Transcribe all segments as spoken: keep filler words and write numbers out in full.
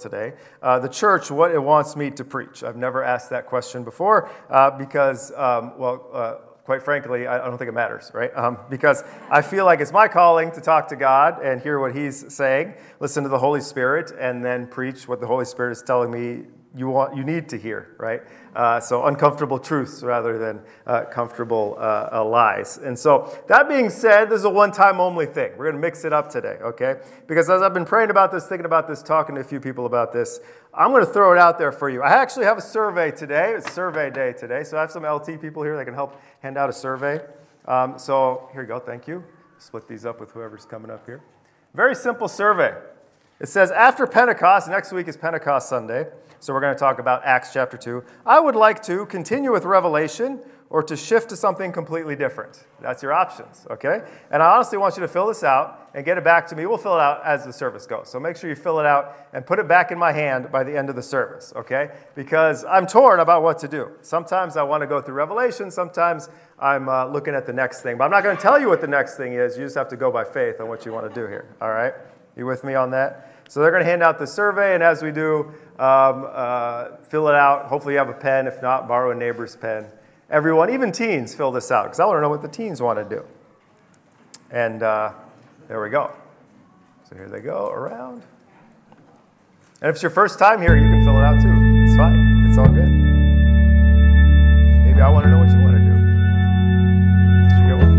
today. Uh, the church, what it wants me to preach. I've never asked that question before uh, because, um, well, uh, quite frankly, I don't think it matters, right? Um, because I feel like it's my calling to talk to God and hear what He's saying, listen to the Holy Spirit, and then preach what the Holy Spirit is telling me you want, you need to hear, right? Uh, so uncomfortable truths rather than uh, comfortable uh, uh, lies. And so that being said, this is a one-time only thing. We're going to mix it up today, okay? Because as I've been praying about this, thinking about this, talking to a few people about this, I'm going to throw it out there for you. I actually have a survey today. It's survey day today. So I have some L T people here that can help hand out a survey. Um, so here you go. Thank you. Split these up with whoever's coming up here. Very simple survey. It says, after Pentecost, next week is Pentecost Sunday, so we're going to talk about Acts chapter two. I would like to continue with Revelation or to shift to something completely different. That's your options, okay? And I honestly want you to fill this out and get it back to me. We'll fill it out as the service goes. So make sure you fill it out and put it back in my hand by the end of the service, okay? Because I'm torn about what to do. Sometimes I want to go through Revelation. Sometimes I'm uh, looking at the next thing. But I'm not going to tell you what the next thing is. You just have to go by faith on what you want to do here, all right? You with me on that? So they're going to hand out the survey, and as we do, um, uh, fill it out. Hopefully you have a pen. If not, borrow a neighbor's pen. Everyone, even teens, fill this out, because I want to know what the teens want to do. And uh, there we go. So here they go, around. And if it's your first time here, you can fill it out too. It's fine. It's all good. Maybe I want to know what you want to do. Did you get one?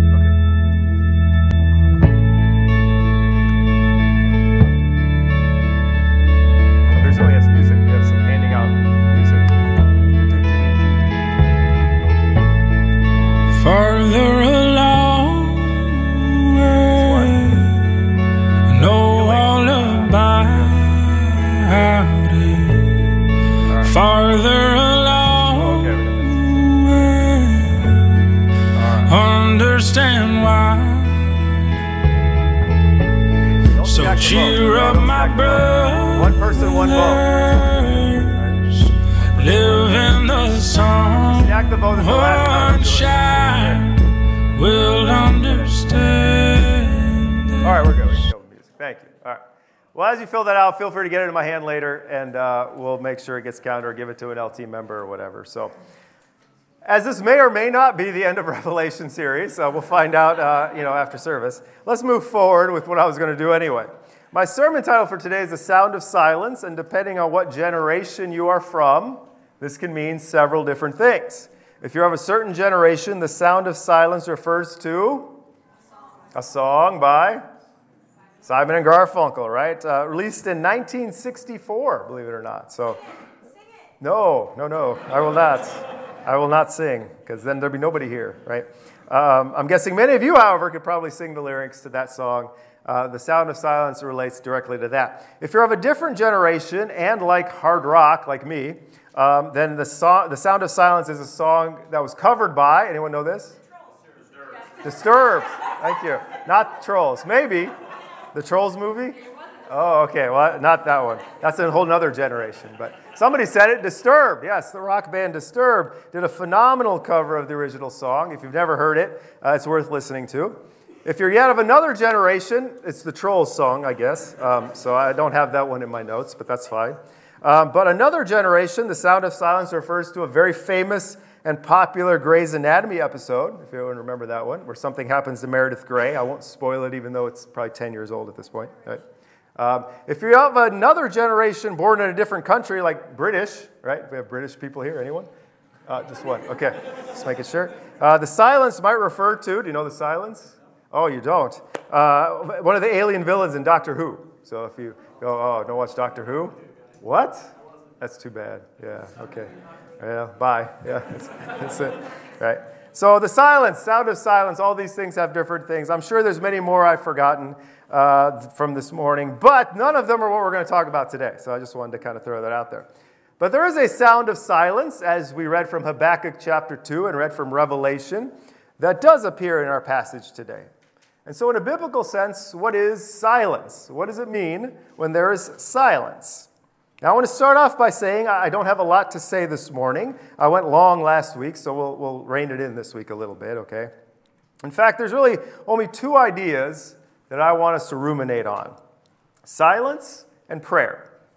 Farther along, I know all about it. Right. Farther along, okay, understand why. Don't so cheer up, my brothers. One person, one vote. Live in the song. One shine will understand. All right, we're good. We can go with music. Thank you. All right. Well, as you fill that out, feel free to get it in my hand later, and uh, we'll make sure it gets counted or give it to an L T member or whatever. So, as this may or may not be the end of Revelation series, so we'll find out, uh, you know, after service. Let's move forward with what I was going to do anyway. My sermon title for today is The Sound of Silence, and depending on what generation you are from, this can mean several different things. If you're of a certain generation, the sound of silence refers to a song by Simon and Garfunkel, right? Uh, released in nineteen sixty-four, believe it or not. So, no, no, no, I will not. I will not sing, because then there'll be nobody here, right? Um, I'm guessing many of you, however, could probably sing the lyrics to that song. Uh, the Sound of Silence relates directly to that. If you're of a different generation and like hard rock, like me, Um, then the, song, the Sound of Silence is a song that was covered by, anyone know this? Disturbed. Disturbed. Thank you. Not Trolls. Maybe. The Trolls movie? Oh, okay. Well, not that one. That's a whole other generation. But somebody said it. Disturbed. Yes, the rock band Disturbed did a phenomenal cover of the original song. If you've never heard it, uh, it's worth listening to. If you're yet of another generation, it's the Trolls song, I guess. Um, so I don't have that one in my notes, but that's fine. Um, but another generation, The Sound of Silence refers to a very famous and popular Grey's Anatomy episode, if you remember that one, where something happens to Meredith Grey. I won't spoil it, even though it's probably ten years old at this point. Right? Um, if you're of another generation born in a different country, like British, right? If we have British people here, anyone? Uh, just one. Okay, just making sure. Uh, the silence might refer to, do you know the silence? Oh, you don't. Uh, one of the alien villains in Doctor Who. So if you go, oh, don't watch Doctor Who? What? That's too bad. Yeah, okay. Yeah, bye. Yeah, that's, that's it. Right. So the silence, sound of silence, all these things have different things. I'm sure there's many more I've forgotten uh, from this morning, but none of them are what we're going to talk about today. So I just wanted to kind of throw that out there. But there is a sound of silence, as we read from Habakkuk chapter two and read from Revelation, that does appear in our passage today. And so in a biblical sense, what is silence? What does it mean when there is silence? Now, I want to start off by saying I don't have a lot to say this morning. I went long last week, so we'll, we'll rein it in this week a little bit, okay? In fact, there's really only two ideas that I want us to ruminate on: silence and prayer.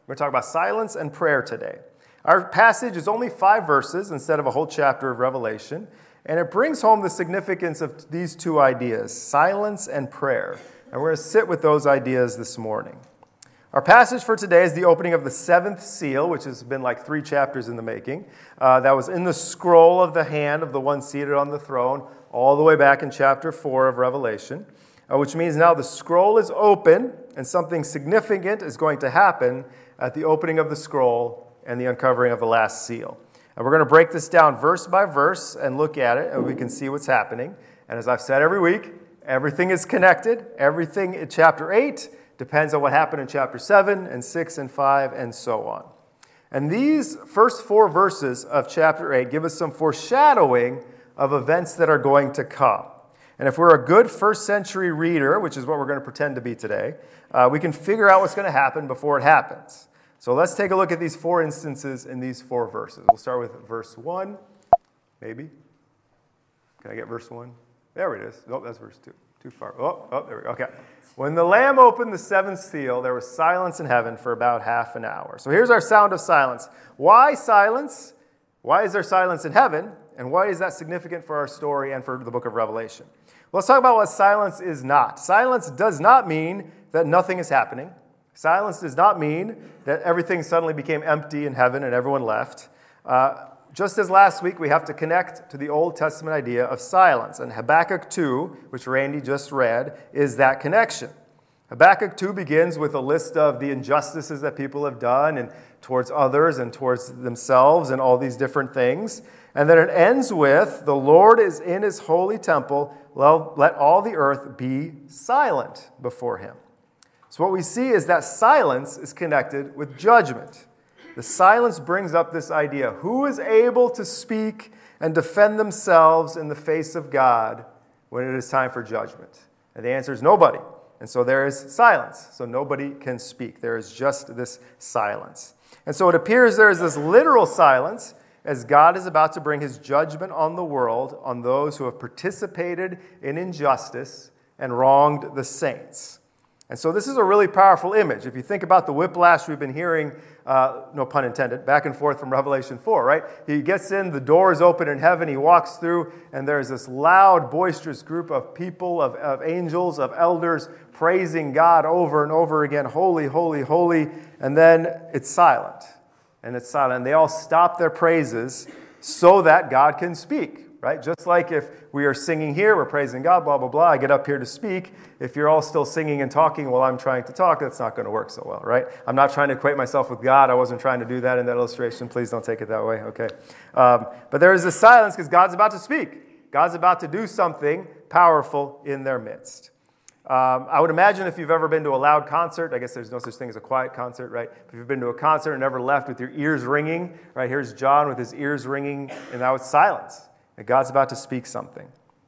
We're going to talk about silence and prayer today. Our passage is only five verses instead of a whole chapter of Revelation, and it brings home the significance of these two ideas, silence and prayer. And we're going to sit with those ideas this morning. Our passage for today is the opening of the seventh seal, which has been like three chapters in the making. Uh, that was in the scroll of the hand of the one seated on the throne, all the way back in chapter four of Revelation, uh, which means now the scroll is open, and something significant is going to happen at the opening of the scroll and the uncovering of the last seal. And we're going to break this down verse by verse and look at it, and we can see what's happening. And as I've said every week, everything is connected. Everything in chapter eight depends on what happened in chapter seven and six and five and so on. And these first four verses of chapter eight give us some foreshadowing of events that are going to come. And if we're a good first century reader, which is what we're going to pretend to be today, uh, we can figure out what's going to happen before it happens. So let's take a look at these four instances in these four verses. We'll start with verse one, maybe. Can I get verse one? There it is. Oh, that's verse two. Too far. Oh, oh, there we go. Okay. When the Lamb opened the seventh seal, there was silence in heaven for about half an hour. So here's our sound of silence. Why silence? Why is there silence in heaven? And why is that significant for our story and for the book of Revelation? Well, let's talk about what silence is not. Silence does not mean that nothing is happening. Silence does not mean that everything suddenly became empty in heaven and everyone left. Uh, just as last week, we have to connect to the Old Testament idea of silence. And Habakkuk two, which Randy just read, is that connection. Habakkuk two begins with a list of the injustices that people have done and towards others and towards themselves and all these different things. And then it ends with, the Lord is in his holy temple, let all the earth be silent before him. So what we see is that silence is connected with judgment. The silence brings up this idea. Who is able to speak and defend themselves in the face of God when it is time for judgment? And the answer is nobody. And so there is silence. So nobody can speak. There is just this silence. And so it appears there is this literal silence as God is about to bring his judgment on the world, on those who have participated in injustice and wronged the saints. And so this is a really powerful image. If you think about the whiplash we've been hearing, uh, no pun intended, back and forth from Revelation four, right? He gets in, the door is open in heaven, he walks through, and there's this loud, boisterous group of people, of, of angels, of elders, praising God over and over again, holy, holy, holy, and then it's silent. And it's silent. And they all stop their praises so that God can speak. Right? Just like if we are singing here, we're praising God, blah, blah, blah, I get up here to speak. If you're all still singing and talking while I'm trying to talk, that's not going to work so well, right? I'm not trying to equate myself with God. I wasn't trying to do that in that illustration. Please don't take it that way, okay? Um, but there is this silence because God's about to speak. God's about to do something powerful in their midst. Um, I would imagine if you've ever been to a loud concert, I guess there's no such thing as a quiet concert, right? If you've been to a concert and never left with your ears ringing, right? Here's John with his ears ringing, and now it's silence. And God's about to speak something.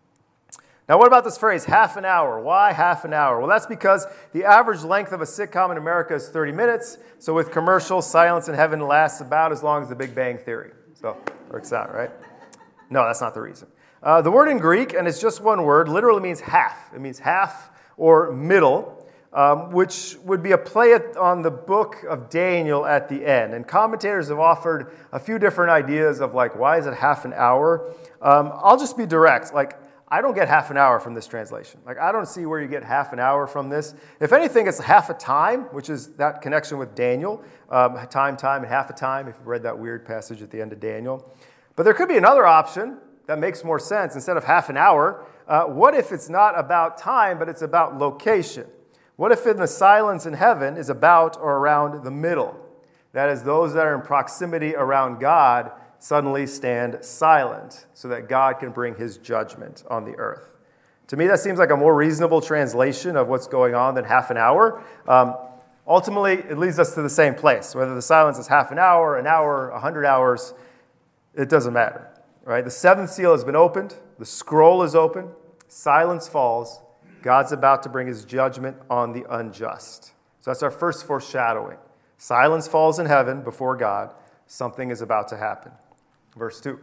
Now, what about this phrase, half an hour? Why half an hour? Well, that's because the average length of a sitcom in America is thirty minutes. So with commercials, silence in heaven lasts about as long as the Big Bang Theory. So it works out, right? No, that's not the reason. Uh, the word in Greek, and it's just one word, literally means half. It means half or middle, um, which would be a play on the book of Daniel at the end. And commentators have offered a few different ideas of like, why is it half an hour? Um, I'll just be direct. Like, I don't get half an hour from this translation. Like, I don't see where you get half an hour from this. If anything, it's half a time, which is that connection with Daniel. Um, time, time, and half a time, if you've read that weird passage at the end of Daniel. But there could be another option that makes more sense. Instead of half an hour, uh, what if it's not about time, but it's about location? What if in the silence in heaven is about or around the middle? That is, those that are in proximity around God suddenly stand silent so that God can bring his judgment on the earth. To me, that seems like a more reasonable translation of what's going on than half an hour. Um, ultimately, it leads us to the same place. Whether the silence is half an hour, an hour, a hundred hours, it doesn't matter. Right? The seventh seal has been opened. The scroll is open. Silence falls. God's about to bring his judgment on the unjust. So that's our first foreshadowing. Silence falls in heaven before God. Something is about to happen. Verse two.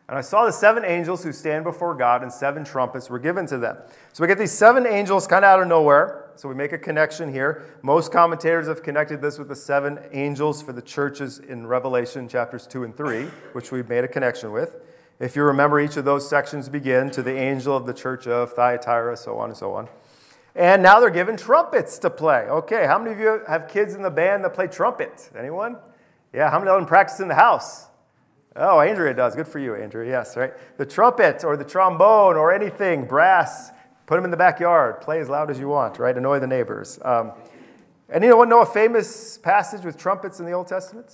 And I saw the seven angels who stand before God, and seven trumpets were given to them. So we get these seven angels kind of out of nowhere. So we make a connection here. Most commentators have connected this with the seven angels for the churches in Revelation chapters two and three, which we've made a connection with. If you remember, each of those sections begin to the angel of the church of Thyatira, so on and so on. And now they're given trumpets to play. Okay, how many of you have kids in the band that play trumpet? Anyone? Yeah, how many of them practice in the house? Oh, Andrea does. Good for you, Andrea. Yes, right? The trumpet or the trombone or anything, brass, put them in the backyard. Play as loud as you want, right? Annoy the neighbors. Um, and you know what? Know a famous passage with trumpets in the Old Testament?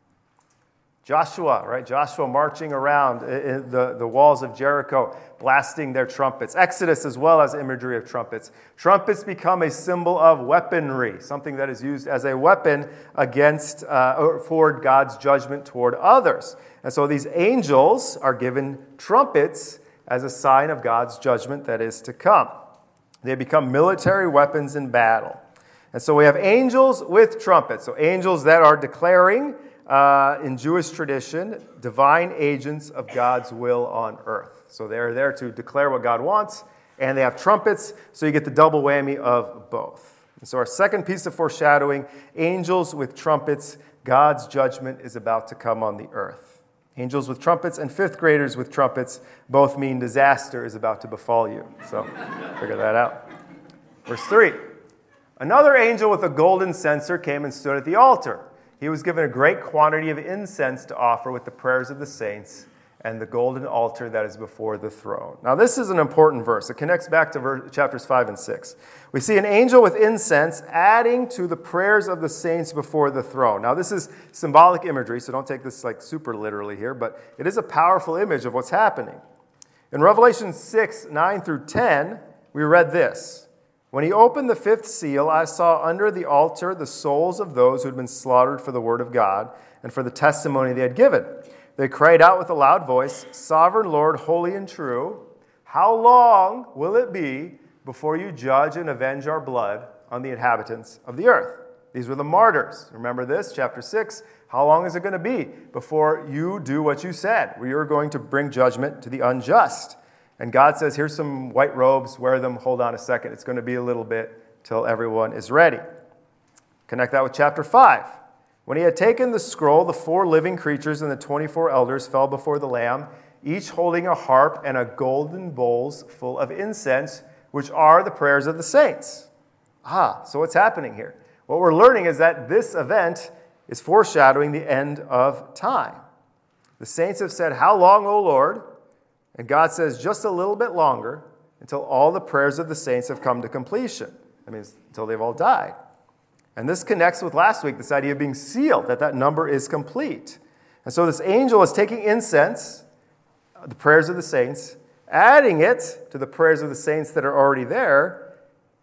Joshua, right? Joshua marching around the, the walls of Jericho, blasting their trumpets. Exodus as well as imagery of trumpets. Trumpets become a symbol of weaponry, something that is used as a weapon against uh, or for God's judgment toward others. And so these angels are given trumpets as a sign of God's judgment that is to come. They become military weapons in battle. And so we have angels with trumpets. So angels that are declaring Uh, in Jewish tradition, divine agents of God's will on earth. So they're there to declare what God wants, and they have trumpets, so you get the double whammy of both. And so our second piece of foreshadowing, angels with trumpets, God's judgment is about to come on the earth. Angels with trumpets and fifth graders with trumpets both mean disaster is about to befall you. So figure that out. Verse three, another angel with a golden censer came and stood at the altar. He was given a great quantity of incense to offer with the prayers of the saints and the golden altar that is before the throne. Now, this is an important verse. It connects back to verse, chapters five and six. We see an angel with incense adding to the prayers of the saints before the throne. Now, this is symbolic imagery, so don't take this like super literally here, but it is a powerful image of what's happening. In Revelation six, nine through ten, we read this. When he opened the fifth seal, I saw under the altar the souls of those who had been slaughtered for the word of God and for the testimony they had given. They cried out with a loud voice, Sovereign Lord, holy and true, how long will it be before you judge and avenge our blood on the inhabitants of the earth? These were the martyrs. Remember this, chapter six. How long is it going to be before you do what you said? We are going to bring judgment to the unjust. And God says, here's some white robes, wear them, hold on a second. It's going to be a little bit till everyone is ready. Connect that with chapter five. When he had taken the scroll, the four living creatures and the twenty-four elders fell before the Lamb, each holding a harp and a golden bowls full of incense, which are the prayers of the saints. Ah, so what's happening here? What we're learning is that this event is foreshadowing the end of time. The saints have said, how long, O Lord? And God says, just a little bit longer until all the prayers of the saints have come to completion. That means until they've all died. And this connects with last week, this idea of being sealed, that that number is complete. And so this angel is taking incense, the prayers of the saints, adding it to the prayers of the saints that are already there,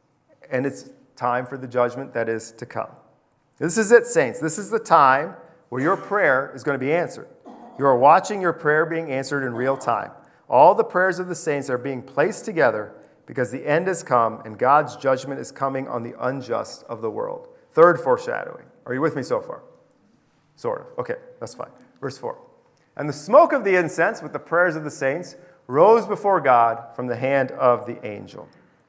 and it's time for the judgment that is to come. This is it, saints. This is the time where your prayer is going to be answered. You are watching your prayer being answered in real time. All the prayers of the saints are being placed together because the end has come and God's judgment is coming on the unjust of the world. Third foreshadowing. Are you with me so far? Sort of. Okay, that's fine. Verse four. And the smoke of the incense with the prayers of the saints rose before God from the hand of the angel.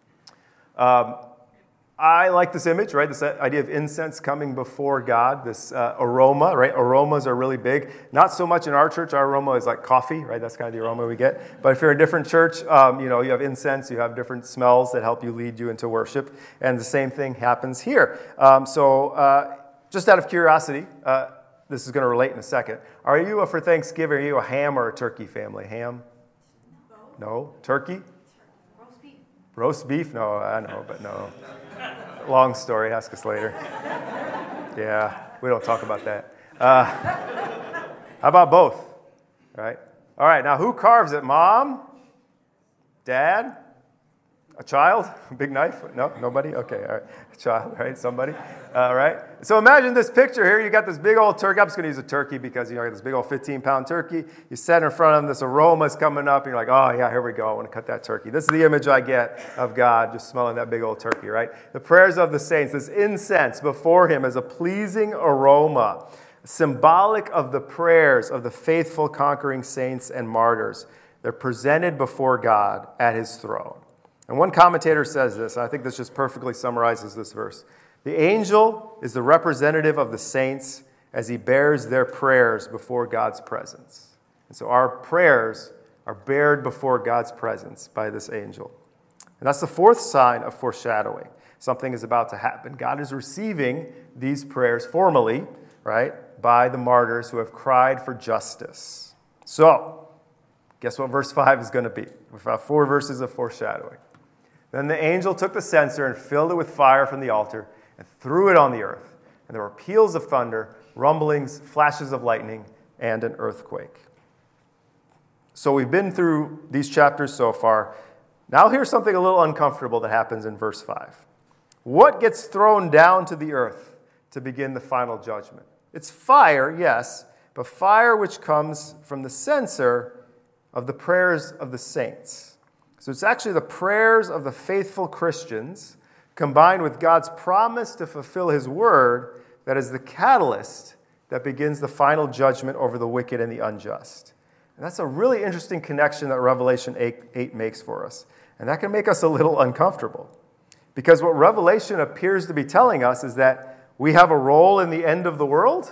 Um, I like this image, right? This idea of incense coming before God, this uh, aroma, right? Aromas are really big. Not so much in our church. Our aroma is like coffee, right? That's kind of the aroma we get. But if you're in a different church, um, you know, you have incense, you have different smells that help you lead you into worship. And the same thing happens here. Um, so uh, just out of curiosity, uh, this is going to relate in a second. Are you, a, for Thanksgiving, are you a ham or a turkey family? Ham? No. No? Turkey? Roast beef. Roast beef? No, I know, but no. Long story. Ask us later. Yeah, we don't talk about that. Uh, how about both? All right. All right. Now, who carves it? Mom? Dad? A child? A big knife? No? Nobody? Okay. All right. A child, right? Somebody? All right. So imagine this picture here. You got this big old turkey. I'm just going to use a turkey because, you know, you got this big old fifteen-pound turkey. You set in front of them. This aroma is coming up. And you're like, oh, yeah, here we go. I want to cut that turkey. This is the image I get of God just smelling that big old turkey, right? The prayers of the saints, this incense before him is a pleasing aroma. symbolic of the prayers of the faithful conquering saints and martyrs. They're presented before God at his throne. And one commentator says this, and I think this just perfectly summarizes this verse. The angel is the representative of the saints as he bears their prayers before God's presence. And so our prayers are bared before God's presence by this angel. And that's the fourth sign of foreshadowing. Something is about to happen. God is receiving these prayers formally, right, by the martyrs who have cried for justice. So, guess what verse five is going to be? We've got four verses of foreshadowing. Then the angel took the censer and filled it with fire from the altar and threw it on the earth. And there were peals of thunder, rumblings, flashes of lightning, and an earthquake. So we've been through these chapters so far. Now here's something a little uncomfortable that happens in verse five. What gets thrown down to the earth to begin the final judgment? It's fire, yes, but fire which comes from the censer of the prayers of the saints. So it's actually the prayers of the faithful Christians combined with God's promise to fulfill his word that is the catalyst that begins the final judgment over the wicked and the unjust. And that's a really interesting connection that Revelation eight makes for us. And that can make us a little uncomfortable. Because what Revelation appears to be telling us is that we have a role in the end of the world?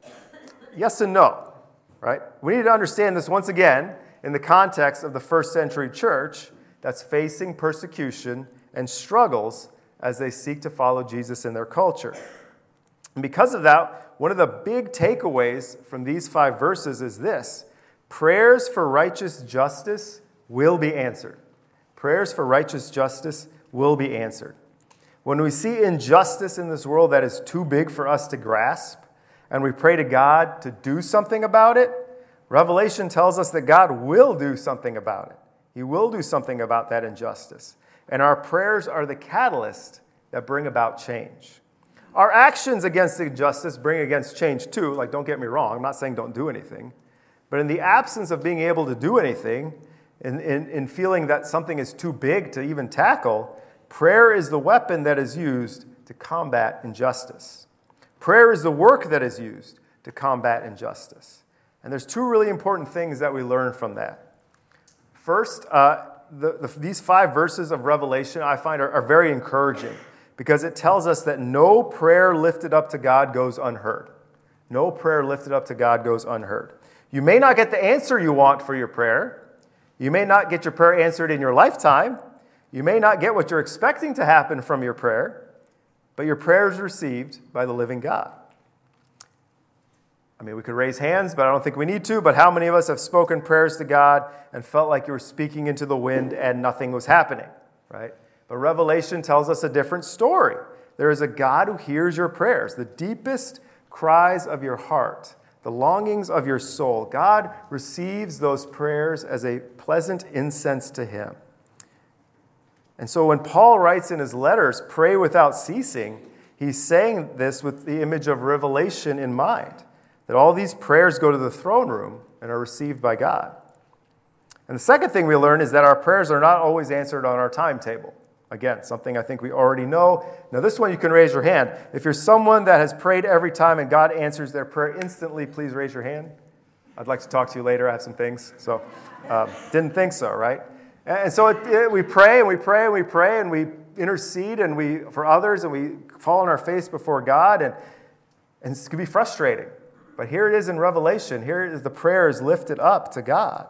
Yes and no, right? We need to understand this once again in the context of the first century church that's facing persecution and struggles as they seek to follow Jesus in their culture. And because of that, one of the big takeaways from these five verses is this: prayers for righteous justice will be answered. Prayers for righteous justice will be answered. When we see injustice in this world that is too big for us to grasp, and we pray to God to do something about it, Revelation tells us that God will do something about it. He will do something about that injustice. And our prayers are the catalyst that bring about change. Our actions against injustice bring against change too. Like, don't get me wrong, I'm not saying don't do anything. But in the absence of being able to do anything, in, in, in feeling that something is too big to even tackle, prayer is the weapon that is used to combat injustice. Prayer is the work that is used to combat injustice. And there's two really important things that we learn from that. First, uh, the, the, these five verses of Revelation I find are, are very encouraging because it tells us that no prayer lifted up to God goes unheard. No prayer lifted up to God goes unheard. You may not get the answer you want for your prayer. You may not get your prayer answered in your lifetime. You may not get what you're expecting to happen from your prayer, but your prayer is received by the living God. I mean, we could raise hands, but I don't think we need to. But how many of us have spoken prayers to God and felt like you were speaking into the wind and nothing was happening, right? But Revelation tells us a different story. There is a God who hears your prayers, the deepest cries of your heart, the longings of your soul. God receives those prayers as a pleasant incense to him. And so when Paul writes in his letters, pray without ceasing, he's saying this with the image of revelation in mind, that all these prayers go to the throne room and are received by God. And the second thing we learn is that our prayers are not always answered on our timetable. Again, something I think we already know. Now, this one you can raise your hand. If you're someone that has prayed every time and God answers their prayer instantly, please raise your hand. I'd like to talk to you later. I have some things. So, uh, didn't think so, right? And so it, it, we pray and we pray and we pray and we intercede and we for others and we fall on our face before God, and, and it can be frustrating. But here it is in Revelation. Here is the prayers lifted up to God.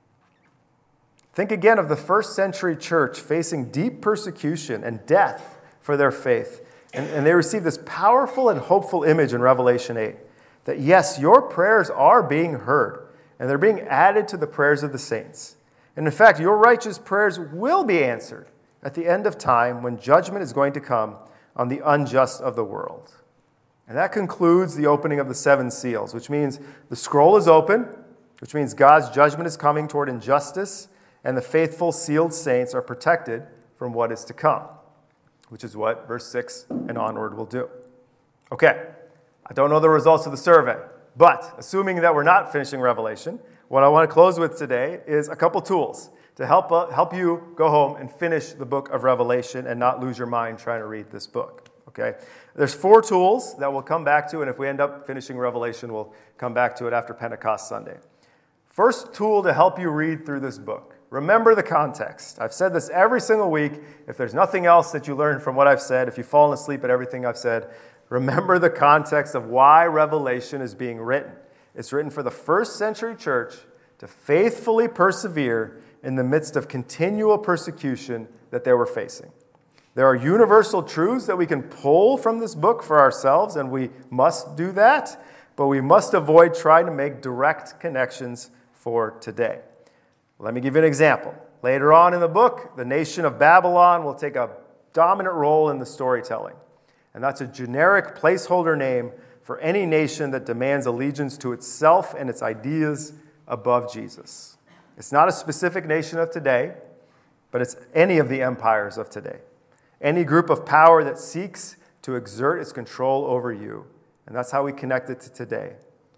Think again of the first century church facing deep persecution and death for their faith. And, and they receive this powerful and hopeful image in Revelation eight. That yes, your prayers are being heard. And they're being added to the prayers of the saints. And in fact, your righteous prayers will be answered at the end of time when judgment is going to come on the unjust of the world. And that concludes the opening of the seven seals, which means the scroll is open, which means God's judgment is coming toward injustice, and the faithful sealed saints are protected from what is to come, which is what verse six and onward will do. Okay, I don't know the results of the survey, but assuming that we're not finishing Revelation, what I want to close with today is a couple tools to help, uh, help you go home and finish the book of Revelation and not lose your mind trying to read this book. okay? There's four tools that we'll come back to, and if we end up finishing Revelation, we'll come back to it after Pentecost Sunday. First tool to help you read through this book. Remember the context. I've said this every single week. If there's nothing else that you learned from what I've said, if you've fallen asleep at everything I've said, remember the context of why Revelation is being written. It's written for the first century church to faithfully persevere in the midst of continual persecution that they were facing. There are universal truths that we can pull from this book for ourselves, and we must do that, but we must avoid trying to make direct connections for today. Let me give you an example. Later on in the book, the nation of Babylon will take a dominant role in the storytelling. And that's a generic placeholder name for any nation that demands allegiance to itself and its ideas above Jesus. It's not a specific nation of today, but it's any of the empires of today. Any group of power that seeks to exert its control over you. And that's how we connect it to today.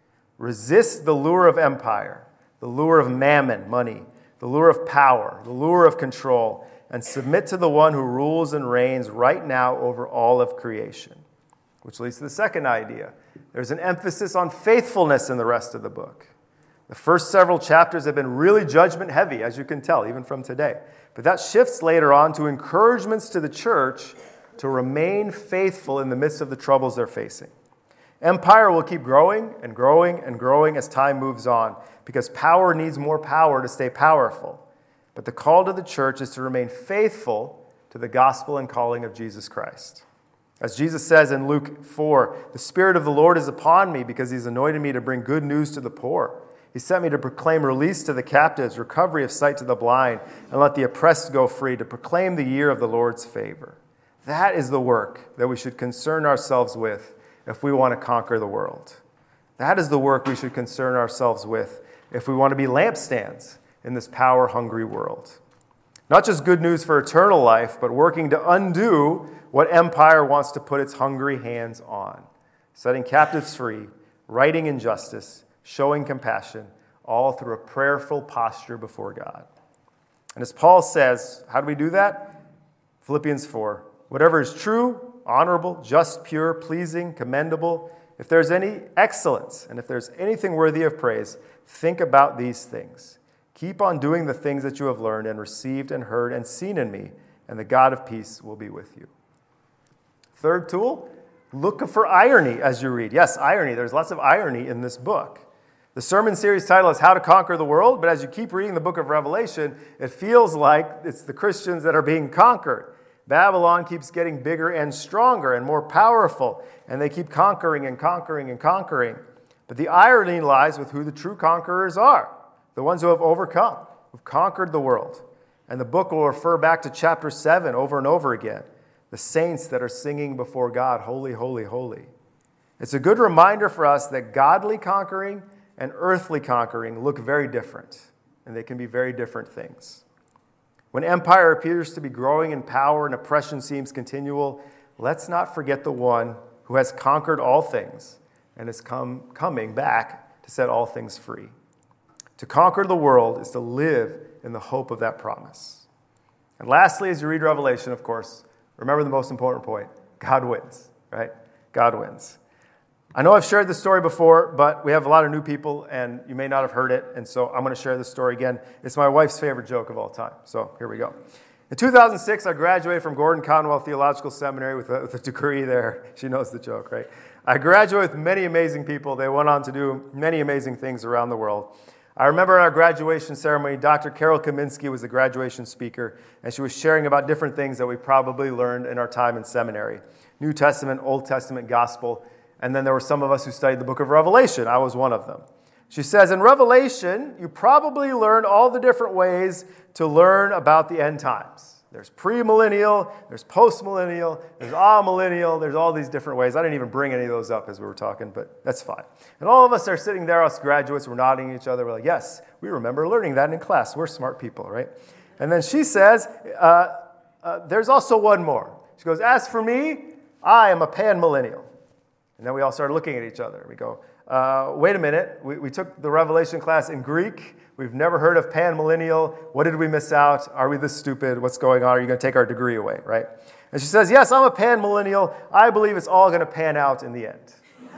Resist the lure of empire, the lure of mammon, money, the lure of power, the lure of control, and submit to the one who rules and reigns right now over all of creation. Which leads to the second idea. There's an emphasis on faithfulness in the rest of the book. The first several chapters have been really judgment heavy, as you can tell, even from today. But that shifts later on to encouragements to the church to remain faithful in the midst of the troubles they're facing. Empire will keep growing and growing and growing as time moves on, because power needs more power to stay powerful. But the call to the church is to remain faithful to the gospel and calling of Jesus Christ. As Jesus says in Luke four, "The Spirit of the Lord is upon me because he's anointed me to bring good news to the poor. He sent me to proclaim release to the captives, recovery of sight to the blind, and let the oppressed go free, to proclaim the year of the Lord's favor." That is the work that we should concern ourselves with if we want to conquer the world. That is the work we should concern ourselves with if we want to be lampstands in this power-hungry world. Not just good news for eternal life, but working to undo what empire wants to put its hungry hands on. Setting captives free, righting injustice, showing compassion, all through a prayerful posture before God. And as Paul says, how do we do that? Philippians four, "Whatever is true, honorable, just, pure, pleasing, commendable, if there's any excellence, and if there's anything worthy of praise, think about these things. Keep on doing the things that you have learned and received and heard and seen in me, and the God of peace will be with you." Third tool, look for irony as you read. Yes, irony. There's lots of irony in this book. The sermon series title is How to Conquer the World, but as you keep reading the book of Revelation, it feels like it's the Christians that are being conquered. Babylon keeps getting bigger and stronger and more powerful, and they keep conquering and conquering and conquering. But the irony lies with who the true conquerors are, the ones who have overcome, who've conquered the world. And the book will refer back to chapter seven over and over again, the saints that are singing before God, "Holy, holy, holy." It's a good reminder for us that godly conquering and earthly conquering look very different, and they can be very different things. When empire appears to be growing in power and oppression seems continual, let's not forget the one who has conquered all things and is come, coming back to set all things free. To conquer the world is to live in the hope of that promise. And lastly, as you read Revelation, of course, remember the most important point. God wins, right? God wins. I know I've shared this story before, but we have a lot of new people, and you may not have heard it, and so I'm going to share this story again. It's my wife's favorite joke of all time, so here we go. In two thousand six, I graduated from Gordon Conwell Theological Seminary with a, with a degree there. She knows the joke, right? I graduated with many amazing people. They went on to do many amazing things around the world. I remember at our graduation ceremony, Doctor Carol Kaminsky was the graduation speaker, and she was sharing about different things that we probably learned in our time in seminary. New Testament, Old Testament, Gospel. And then there were some of us who studied the book of Revelation. I was one of them. She says, in Revelation, you probably learned all the different ways to learn about the end times. There's premillennial, there's postmillennial, there's amillennial, there's all these different ways. I didn't even bring any of those up as we were talking, but that's fine. And all of us are sitting there, us graduates, we're nodding at each other. We're like, yes, we remember learning that in class. We're smart people, right? And then she says, uh, uh, there's also one more. She goes, as for me, I am a panmillennial. And then we all started looking at each other. We go, uh, wait a minute. We, we took the Revelation class in Greek. We've never heard of panmillennial. What did we miss out? Are we this stupid? What's going on? Are you going to take our degree away, right? And she says, yes, I'm a pan-millennial. I believe it's all going to pan out in the end.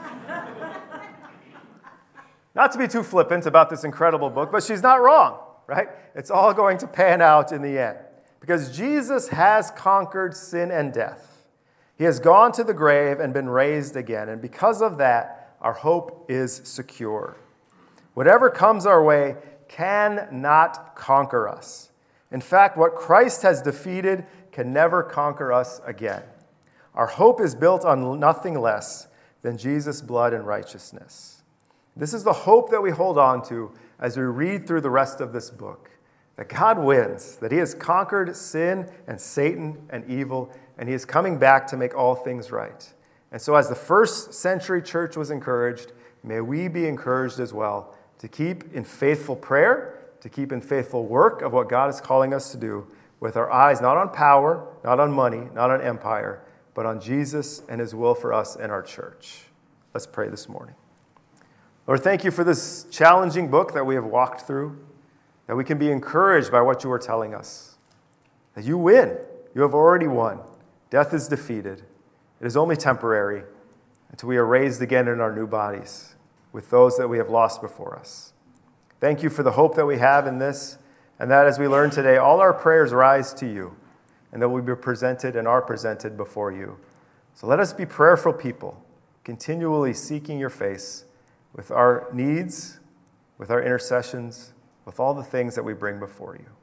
Not to be too flippant about this incredible book, but she's not wrong, right? It's all going to pan out in the end. Because Jesus has conquered sin and death. He has gone to the grave and been raised again. And because of that, our hope is secure. Whatever comes our way cannot conquer us. In fact, what Christ has defeated can never conquer us again. Our hope is built on nothing less than Jesus' blood and righteousness. This is the hope that we hold on to as we read through the rest of this book. That God wins, that he has conquered sin and Satan and evil, and he is coming back to make all things right. And so as the first century church was encouraged, may we be encouraged as well to keep in faithful prayer, to keep in faithful work of what God is calling us to do, with our eyes not on power, not on money, not on empire, but on Jesus and his will for us and our church. Let's pray this morning. Lord, thank you for this challenging book that we have walked through, that we can be encouraged by what you are telling us. That you win. You have already won. Death is defeated. It is only temporary until we are raised again in our new bodies with those that we have lost before us. Thank you for the hope that we have in this, and that as we learn today, all our prayers rise to you, and that we be presented and are presented before you. So let us be prayerful people, continually seeking your face with our needs, with our intercessions, with all the things that we bring before you.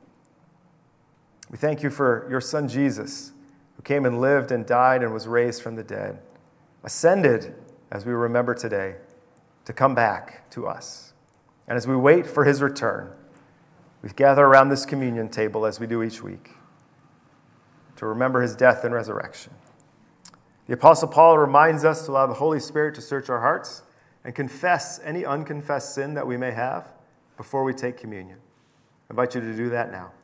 We thank you for your son Jesus, who came and lived and died and was raised from the dead, ascended, as we remember today, to come back to us. And as we wait for his return, we gather around this communion table as we do each week to remember his death and resurrection. The Apostle Paul reminds us to allow the Holy Spirit to search our hearts and confess any unconfessed sin that we may have before we take communion. I invite you to do that now.